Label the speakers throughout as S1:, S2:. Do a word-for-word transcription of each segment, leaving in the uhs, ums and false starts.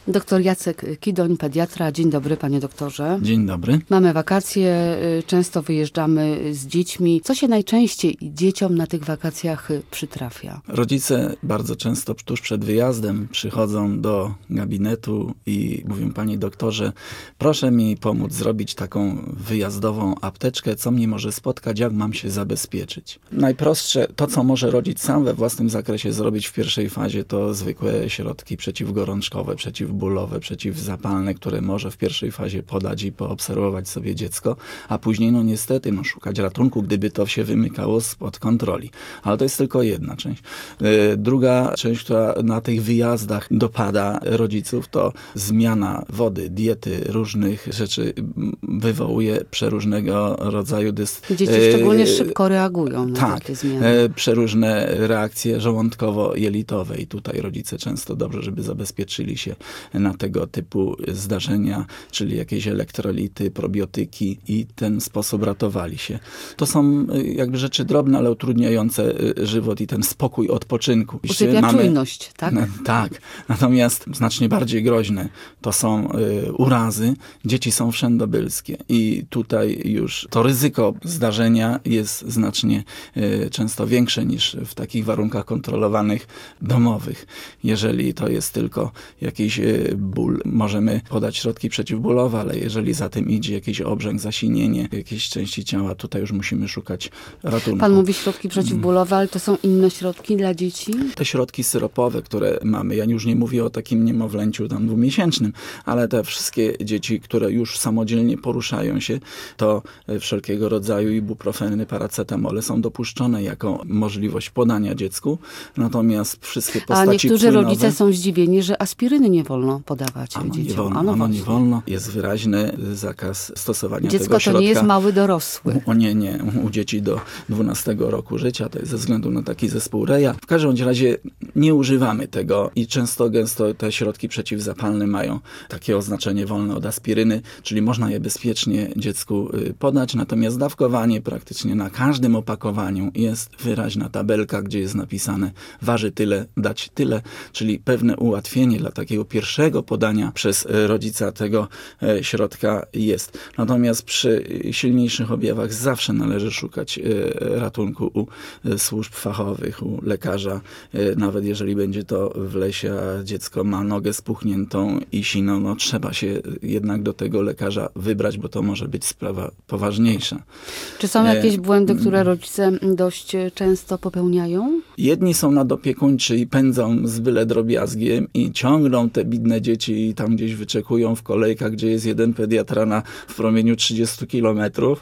S1: Doktor Jacek Kidoń, pediatra. Dzień dobry, panie doktorze.
S2: Dzień dobry.
S1: Mamy wakacje, często wyjeżdżamy z dziećmi. Co się najczęściej dzieciom na tych wakacjach przytrafia?
S2: Rodzice bardzo często tuż przed wyjazdem przychodzą do gabinetu i mówią: panie doktorze, proszę mi pomóc zrobić taką wyjazdową apteczkę, co mnie może spotkać, jak mam się zabezpieczyć. Najprostsze, to co może rodzic sam we własnym zakresie zrobić w pierwszej fazie, to zwykłe środki przeciwgorączkowe, przeciwbólowe, przeciwzapalne, które może w pierwszej fazie podać i poobserwować sobie dziecko, a później no niestety no, szukać ratunku, gdyby to się wymykało spod kontroli. Ale to jest tylko jedna część. Druga część, która na tych wyjazdach dopada rodziców, to zmiana wody, diety, różnych rzeczy wywołuje przeróżnego rodzaju dys...
S1: Dzieci szczególnie szybko reagują na
S2: tak,
S1: takie zmiany.
S2: Przeróżne reakcje żołądkowo-jelitowe i tutaj rodzice często dobrze, żeby zabezpieczyli się na tego typu zdarzenia, czyli jakieś elektrolity, probiotyki i w ten sposób ratowali się. To są jakby rzeczy drobne, ale utrudniające żywot i ten spokój odpoczynku.
S1: Usypia
S2: mamy,
S1: czujność, tak?
S2: No, tak. Natomiast znacznie bardziej groźne to są y, urazy. Dzieci są wszędobylskie i tutaj już to ryzyko zdarzenia jest znacznie y, często większe niż w takich warunkach kontrolowanych domowych. Jeżeli to jest tylko jakiś y, ból, możemy podać środki przeciwbólowe, ale jeżeli za tym idzie jakiś obrzęk, zasinienie jakiejś części ciała, tutaj już musimy szukać ratunku.
S1: Pan mówi środki przeciwbólowe, ale to są inne środki dla dzieci?
S2: Te środki syropowe, które mamy, ja już nie mówię o takim niemowlęciu tam dwumiesięcznym, ale te wszystkie dzieci, które już samodzielnie poruszają się, to wszelkiego rodzaju ibuprofeny, paracetamole są dopuszczone jako możliwość podania dziecku, natomiast wszystkie postaci
S1: A niektórzy
S2: płynowe,
S1: rodzice są zdziwieni, że aspiryny nie wolno podawać
S2: ano
S1: dzieciom.
S2: Nie wolno,
S1: ano,
S2: ano nie wolno. Jest wyraźny zakaz stosowania
S1: Dziecko
S2: tego środka.
S1: to nie jest mały dorosły.
S2: O nie, nie. U dzieci do dwunastego roku życia, to jest ze względu na taki zespół Reja. W każdym razie nie używamy tego i często, gęsto te środki przeciwzapalne mają takie oznaczenie wolne od aspiryny, czyli można je bezpiecznie dziecku podać, natomiast dawkowanie praktycznie na każdym opakowaniu jest wyraźna tabelka, gdzie jest napisane: waży tyle, dać tyle, czyli pewne ułatwienie dla takiego pierwszego podania przez rodzica tego środka jest. Natomiast przy silniejszych objawach zawsze należy szukać ratunku u służb fachowych, u lekarza, nawet jeżeli będzie to w lesie, a dziecko ma nogę spuchniętą i siną, no trzeba się jednak do tego lekarza wybrać, bo to może być sprawa poważniejsza.
S1: Czy są jakieś błędy, które rodzice dość często popełniają?
S2: Jedni są nadopiekuńczy i pędzą z byle drobiazgiem i ciągną te bidne dzieci i tam gdzieś wyczekują w kolejkach, gdzie jest jeden pediatra na w promieniu trzydziestu kilometrów.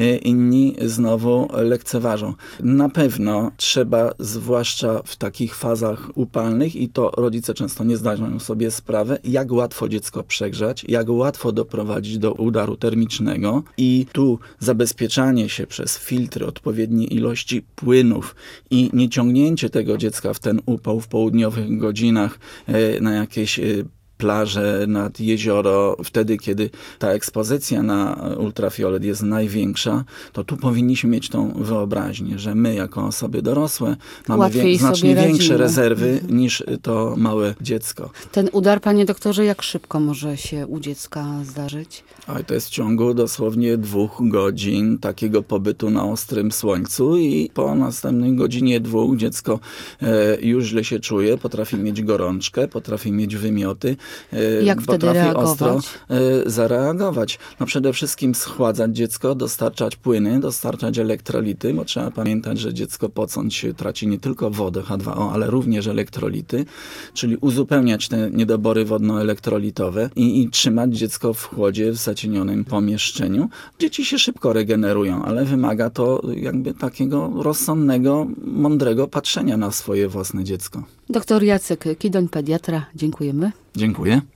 S2: Inni znowu lekceważą. Na pewno trzeba, zwłaszcza w takich fazach upalnych, i to rodzice często nie zdają sobie sprawy, jak łatwo dziecko przegrzać, jak łatwo doprowadzić do udaru termicznego i tu zabezpieczanie się przez filtry odpowiedniej ilości płynów i nie ciągnięcie tego dziecka w ten upał w południowych godzinach na jakieś plaże, nad jezioro, wtedy, kiedy ta ekspozycja na ultrafiolet jest największa, to tu powinniśmy mieć tą wyobraźnię, że my jako osoby dorosłe mamy wie, znacznie większe rezerwy mhm. niż to małe dziecko.
S1: Ten udar, panie doktorze, jak szybko może się u dziecka zdarzyć?
S2: Oj, to jest w ciągu dosłownie dwóch godzin takiego pobytu na ostrym słońcu i po następnej godzinie, dwóch dziecko e, już źle się czuje, potrafi mieć gorączkę, potrafi mieć wymioty,
S1: Jak wtedy
S2: potrafi
S1: reagować?
S2: ostro y, zareagować. No przede wszystkim schładzać dziecko, dostarczać płyny, dostarczać elektrolity, bo trzeba pamiętać, że dziecko pocąc traci nie tylko wodę H dwa O, ale również elektrolity, czyli uzupełniać te niedobory wodno-elektrolitowe i, i trzymać dziecko w chłodzie w zacienionym pomieszczeniu. Dzieci się szybko regenerują, ale wymaga to jakby takiego rozsądnego, mądrego patrzenia na swoje własne dziecko.
S1: Doktor Jacek Kidoń, pediatra. Dziękujemy.
S2: Dziękuję.